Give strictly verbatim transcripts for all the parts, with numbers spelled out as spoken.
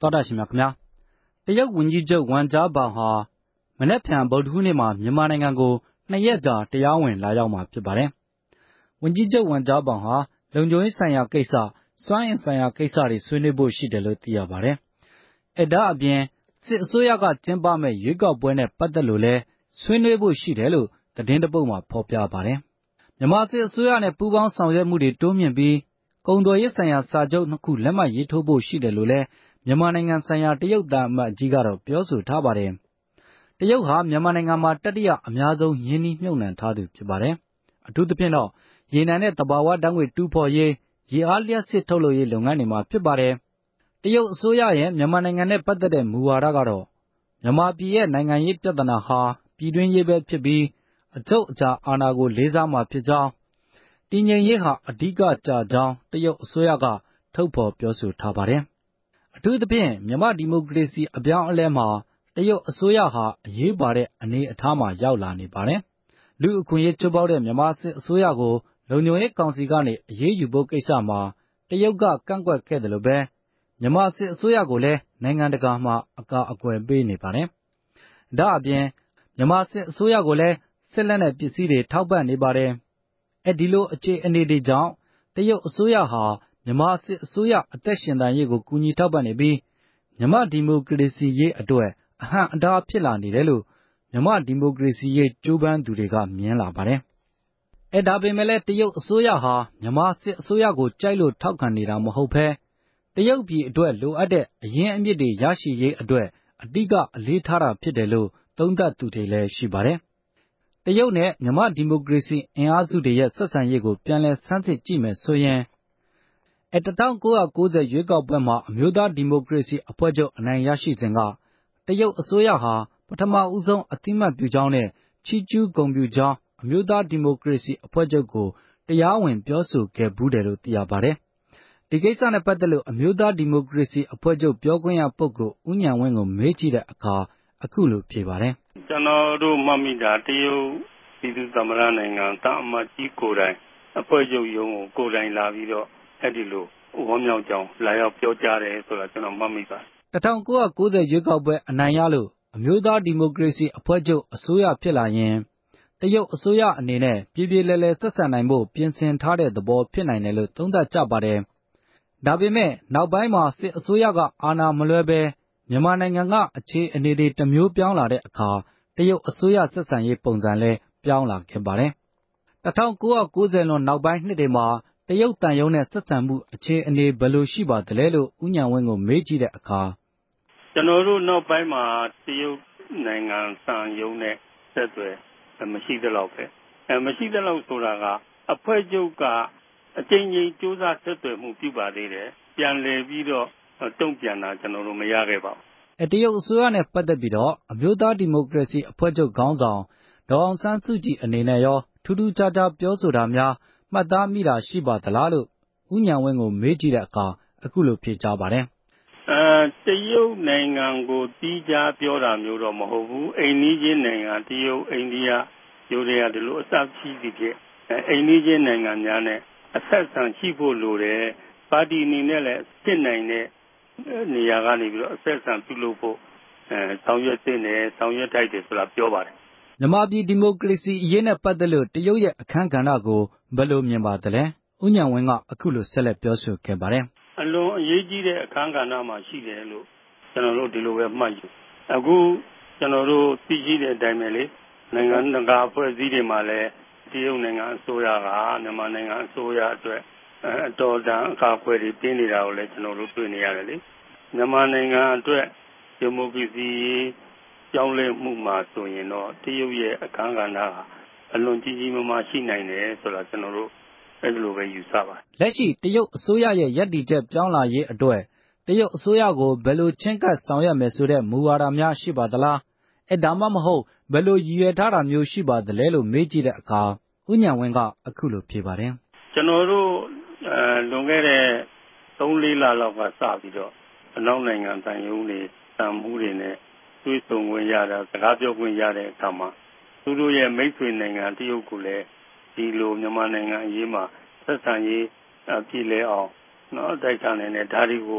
သောတာရှင်များခင်ဗျာတရုတ်ဝန်ကြီးချုပ်ဝမ်ကြားဘောင်ဟာမနက်ဖြန်ဗုဒ္ဓဟူးနေ့မှာမြန်မာနိုင်ငံကိုနှစ်ရက်ကြာတရားဝင်လာရောက်မှာဖြစ်ပါတယ်။ဝန်ကြီးချုပ်ဝမ်ကြားဘောင်ဟာလုံခြုံရေးဆိုင်ရာကိစ္စစွမ်းအင်ဆိုင်ရာကိစ္စတွေဆွေးနွေးဖို့ရှိတယ်လို့သိရပါတယ်။အဲဒါအပြင်စစ်အစိုးရကကျင်းပမဲ့ရွေးကောက်ပွဲနဲ့ပတ်သက်လို့လည်းဆွေးနွေးဖို့ရှိတယ်လို့သတင်းတပုတ်မှာဖော်ပြပါတယ်။မြန်မာစစ်အစိုးရနဲ့ပူးပေါင်းဆောင်ရွက်မှုတွေတိုးမြှင့်ပြီးကုန်သွယ်ရေးဆိုင်ရာစာချုပ်နှစ်ခုလက်မှတ်ရေးထိုးဖို့ရှိတယ်လို့လည်းမြန်မာနိုင်ငံဆိုင်ရာတရုတ်သံအမတ်ကြီးကတော့ပြောဆိုထားပါတယ်။တရုတ်ဟာမြန်မာနိုင်ငံမှာတတိယအများဆုံးယင်းနှိမ့်မြုပ်နှံထားသူဖြစ်ပါတယ်။အထူးသဖြင့်တော့ရေနံနဲ့သဘာဝဓာတ်ငွေတူးဖော်ရေးရေအားလျှပ်စစ်ထုတ်လုပ်ရေးလုပ်ငန်းတွေမှာဖြစ်ပါတယ်။တရုတ်အစိုးရရဲ့မြန်မာနိုင်ငံနဲ့ပတ်သက်တဲ့မူဝါဒကတော့မြန်မာပြည်ရဲ့နိုင်ငံရေးပြဿနာဟာပြည်တွင်းရေးပဲဖြစ်ပြီးအချုပ်အခြာအာဏာကိုလေးစားမှာဖြစ်ကြောင်းတည်ငြိမ်ရေးဟာအဓိကကျကြောင်းတရုတ်အစိုးရကထုတ်ဖော်ပြောဆိုထားပါတယ်။အထူးသဖြင့်မြန်မာဒီမိုကရေစီအပြောင်းအလဲမှာတရုတ်အစိုးရဟာအရေးပါတဲ့အနေအထားမှာရောက်လာနေပါတယ်။လူ့အခွင့်အရေးချိုးဖောက်တဲ့မြန်မာစစ်အစိုးရကိုလုံခြုံရေးကောင်စီကနေအရေးယူဖို့ကိစ္စမှာတရုတ်ကကန့်ကွက်ခဲ့တယ်လို့ပဲမြန်မာစစ်အစိုးရကိုလည်းနိုင်ငံတကာမှာအကာအကွယ်ပေးနေပါတယ်။ဒါအပြင်မြန်မာစစ်အစိုးရကိုလည်းစစ်လက်နက်ပစ္စည်းတွေထောက်ပံ့နေပါတယ်။အဲဒီလိုအခြေအနေတွေကြောင့်တရုတ်အစိုးရဟာမြန်မာစစ်အစိုးရအသက်ရှင်သန်ရေးကိုကူညီထောက်ပံ့နေပြီးမြန်မာဒီမိုကရေစီရေးအတွက်အဟန့်အတားဖြစ်လာနေတယ်လို့မြန်မာဒီမိုကရေစီရေးကြိုးပမ်းသူတွေကမြင်လာပါတယ်။အဲဒါပေမဲ့လည်းတရုတ်အစိုးရဟာမြန်မာစစ်အစိုးရကိုကြိုက်လို့ထောက်ခံနေတာမဟုတ်ဘဲတရုတ်ပြည်အတွက်လိုအပ်တဲ့အရင်းအမြစ်တွေရရှိရေးအတွက်အဓိကအလေးထားတာဖြစ်တယ်လို့သုံးသပ်သူတွေလည်းရှိပါတယ်။တရုတ်နဲ့မြန်မာဒီမိုကရေစီအင်အားစုတွေရဲ့ဆက်ဆံရေးကိုပြန်လည်ဆန်းစစ်ကြည့်မယ်ဆိုရင်အဲ၁၉၉၀ရွေးကောက်ပွဲမှာအမျိုးသားဒီမိုကရေစီအဖွဲ့ချုပ်အနိုင်ရရှိစဉ်ကတရုတ်အစိုးရဟာပထမဦးဆုံးအသိမှတ်ပြုကြောင်းနဲ့ချီးကျူးဂုဏ်ပြုကြောင်းအမျိုးသားဒီမိုကရေစီအဖွဲ့ချုပ်ကိုတရားဝင်ပြောဆိုခဲ့ဘူးတယ်လို့သိရပါတယ်။ဒီကိစ္စနဲ့ပတ်သက်လို့အမျိုးသားဒီမိုကရေစီအဖွဲ့ချုပ်ပြောခွင့်ရပုဂ္ဂိုလ်ဦးဉာဏ်ဝင်းကိုမေးကြည့်တဲ့အခါအခုလိုဖြေပါတယ်။ကျွန်တော်တို့မှတ်မိတာတရုတ်ပြည်သူ့သမ္မတနိုင်ငံတာအမတ်ကြီးကိုယ်တိုင်အဖွဲ့ချုပ်ရုံးကိုကိုယ်တိုင်လာပြီးတော့အဲ့ဒီလိုဝမ်းမြောက်ကြောင်းလာရောက်ပြောကြားတယ်ဆိုတာကျွန်တော်မှတ်မိပါတယ်။၁၉၉၀ရွေးကောက်ပွဲအနိုင်ရလို့အမျိုးသားဒီမိုကရေစီအဖွဲ့ချုပ်အစိုးရဖြစ်လာရင်တရုတ်အစိုးရအနေနဲ့ပြည်ပြည်လည်လည်ဆက်ဆံနိုင်ဖို့ပြင်ဆင်ထားတဲ့သဘောဖြစ်နိုင်တယ်လို့သုံးသပ်ကြပါတယ်။ဒါပေမဲ့နောက်ပိုင်းမှာစစ်အစိုးရကအာဏာမလွှဲဘဲမြန်မာနိုင်ငံကအခြေအနေတွေတမျိုးပြောင်းလာတဲ့အခါတရုတ်အစိုးရဆက်ဆံရေးပုံစံလည်းပြောင်းလာခဲ့ပါတယ်။၁၉၉၀လွန်နောက်ပိုင်းနှစ်တွေမှာတရုတ်တန်ယုံနဲ့ဆက်ဆံမှုအခြေအနေဘယ်လိုရှိပါသလဲလို့ဦးဉာဏ်ဝင်းကိုမေးကြည့်တဲ့အခါကျွန်တော်တို့နောက်ပိုင်းမှာတရုတ်နိုင်ငံတန်ယုံနဲ့ဆက်သွယ်မရှိသလောက်ပဲအဲမရှိသလောက်ဆိုတာကအဖွဲ့ချုပ်ကအကြိမ်ကြိမ်စူးစမ်းဆက်သွယ်မှုပြုပါသေးတယ်ပြန်လည်ပြီးတော့တုံ့ပြန်တာကျွန်တော်တို့မရခဲ့ပါဘူးအဲတရုတ်အစိုးရနဲ့ပတ်သက်ပြီးတော့အမျိုးသားဒီမိုကရေစီအဖွဲ့ချုပ်ခေါင်းဆောင်ဒေါ်အောင်ဆန်းစုကြည်အနေနဲ့ရောထူးထူးခြားခြားပြောဆိုတာများမှတ်သားမိတာရှိပါသလားလို့ဦးဉာဏ်ဝင်းကိုမေးကြည့်တဲ့အခါအခုလိုဖြေကြားပါတယ်အဲတရုတ်နိုင်ငံကိုတီးခြားပြောတာမျိုးတော့မဟုတ်ဘူးအိမ်နီးချင်းနိုင်ငံတရုတ်အိန္ဒိယယူရီးယားဒီလိုအစရှိသည်ဖြင့်အိမ်နီးချင်းနိုင်ငံများနဲ့အဆက်ဆံရှိဖို့လိုတယ်ပါတီအနေနဲ့လည်းဖြစ်နိုင်တဲ့နေရာကနေပြီးတော့အဆက်ဆံပြုလုပ်ဖို့အဲဆောင်ရွက်တဲ့နယ်ဆောင်ရွက်ထိုက်တယ်ဆိုတာပြောပါတယ်မြန်မာပြည်ဒီမိုကရေစီအရေးနဲ့ပတ်သက်လို့တရုတ်ရဲ့အခန်းကဏ္ဍကိုဘယ်လိုမြင်ပါသလဲဦးဉာဏ်ဝင်းကအခုလိုဆက်လက်ပြောဆိုခဲ့ပါတယ်အလွန်အရေးကြီးတဲ့အခန်းကဏ္ဍမှာရှိတယ်လို့ကျွန်တော်တို့ဒီလိုပဲမှတ်ယူအခုကျွန်တော်တို့သိရှိတဲ့အတိုင်းပဲလေနိုင်ငံတကာအဖွဲ့အစည်းတွေမှာလည်းတရုတ်နိုင်ငံအစိုးရကမြန်မာနိုင်ငံအစိုးရအတွက်အတော်တန်အကာအကွယ်တွေတင်းနေတာကိုလည်းကျွန်တော်တို့တွေ့နေရတယ်လေမြန်မာနိုင်ငံအတွက်ဒီမိုကရေစီကြောင်းလဲမှုမှာဆိုရင်တော့တရုတ်ရဲ့အခန်းကဏ္ဍဟာအလွန်ကြီးကြီးမားမားရှိနိုင်တယ်ဆိုတာကျွန်တော်တို့အဲ့လိုပဲယူဆပါတယ်လက်ရှိတရုတ်အစိုးရရဲ့ရည်တည်ချက်ပြောင်းလာရေးအတွက်တရုတ်အစိုးရကိုဘယ်လိုချင်းကပ်ဆောင်ရွက်မယ်ဆိုတဲ့မူဝါဒများရှိပါသလားအဲဒါမှမဟုတ်ဘယ်လိုရည်ရွယ်ထားတာမျိုးရှိပါသလဲလို့မေးကြည့်တဲ့အခါဦးဉာဏ်ဝင်းကအခုလိုဖြေပါတယ်ကျွန်တော်တို့အဲလွန်ခဲ့တဲ့သုံးလေးလလောက်ကစပြီးတော့အနောက်နိုင်ငံတန်ယုံတွေတန်မှုတွေနဲ့တွေ့ဆုံခွင့်ရတာစကားပြောခွင့်ရတဲ့အခါမှာသူတို့ရဲ့မိတ်ဆွေနိုင်ငံတရုတ်ကိုလည်းဒီလိုမြန်မာနိုင်ငံအရေးမှာဆက်ဆံရေးပြည်လဲအောင်နော်အတိုက်ခံနေတဲ့ဓာတ်တွေကို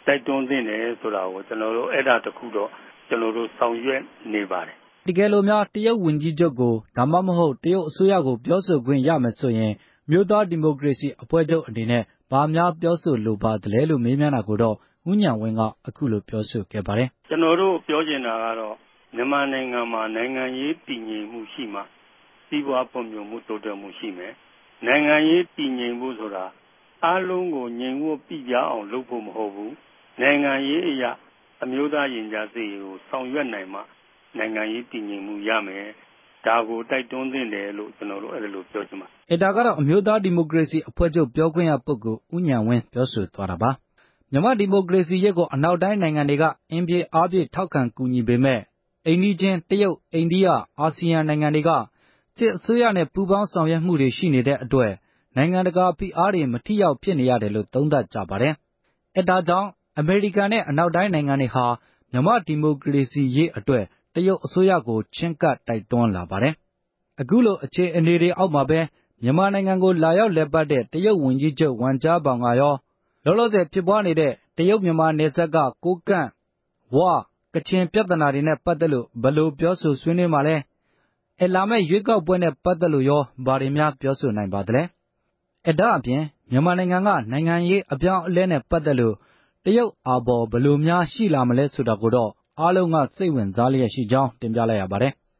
တိုက်တွန်းသင့်တယ်ဆိုတာကိုကျွန်တော်တို့အဲ့ဒါတခုတော့ကျွန်တော်တို့ဆောင်ရွက်နေပါတယ်တကယ်လို့များတရုတ်ဝန်ကြီးချုပ်ကိုဒါမှမဟုတ်တရုတ်အစိုးရကိုပြောဆိုခွင့်ရမယ်ဆိုရင်မြို့သားဒီမိုကရေစီအဖွဲ့ချုပ်အနေနဲ့ဘာများပြောဆိုလိုပါသလဲလို့မေးမြန်းတာကိုတော့ဦးဉာဏ်ဝင်းကအခုလိုပြောဆိုခဲ့ပါတယ်ကျွန်တော်တို့ပြောချင်တာကတော့မြန်မာနိုင်ငံမှာနိုင်ငံရေးတည်ငြိမ်မှုရှိမှစီးပွားဖွံ့ဖြိုးမှုတိုးတက်မှုရှိမယ်နိုင်ငံရေးတည်ငြိမ်မှုဆိုတာအားလုံးကိုငြိမ်ဝှက်ပြကြအောင်လုပ်ဖို့မဟုတ်ဘူးနိုင်ငံရေးအရာအမျိုးသားရင်ကြားစေ့ကိုဆောင်ရွက်နိုင်မှနိုင်ငံရေးတည်ငြိမ်မှုရမယ်ဒါကိုတိုက်တွန်းသင့်တယ်လို့ကျွန်တော်တို့အဲ့လိုပြောချင်ပါအဲဒါကတော့အမျိုးသားဒီမိုကရေစီအဖွဲ့ချုပ်ပြောခွင့်ရပုဂ္ဂိုလ်ဦးဉာဏ်ဝင်းပြောဆိုသွားတာပါမြန်မာဒီမိုကရေစီရေးကိုအနောက်တိုင်းနိုင်ငံတွေကအင်ပြေအားဖြင့်ထောက်ခံကူညီပေမဲ့အိမ်နီးချင်းတရုတ်အိန္ဒိယအာဆီယံနိုင်ငံတွေကစစ်အစိုးရနဲ့ပူးပေါင်းဆောင်ရွက်မှုတွေရှိနေတဲ့အတွက်နိုင်ငံတကာဖိအားတွေမထိရောက်ဖြစ်နေရတယ်လို့သုံးသပ်ကြပါတယ်အဲဒါကြောင့်အမေရိကန်နဲ့အနောက်တိုင်းနိုင်ငံတွေဟာမြန်မာဒီမိုကရေစီရေးအတွက်တရုတ်အစိုးရကိုချဉ်းကပ်တိုက်တွန်းလာပါတယ်အခုလိုအခြေအနေတွေအောက်မှာပဲမြန်မာနိုင်ငံကိုလာရောက်လည်ပတ်တဲ့တရုတ်ဝန်ကြီးချုပ်ဝမ်ကျားဘောင်ကရောလောလောဆယ်ဖြစ်ပွားနေတဲ့တရုတ်မြန်မာနယ်စပ်ကကိုးကန့်ဝကချင်ပြဿနာတွေနဲ့ပတ်သက်လို့ဘယ်လိုပြောဆိုဆွေးနွေးမှာလဲအလာမဲ့ရွေးကောက်ပွဲနဲ့ပတ်သက်လို့ရောဘာတွေများပြောဆိုနိုင်ပါသလဲအဲဒါအပြင်မြန်မာနိုင်ငံကနိုင်ငံရေးအပြောင်းအလဲနဲ့ပတ်သက်လို့တရုတ်အာဘော်ဘယ်လိုများရှိလာမလဲဆိုတာကိုတော့အားလုံးကစိတ်ဝင်စားလျက်ရှိကြောင်းတင်ပြလိုက်ရပါတယ်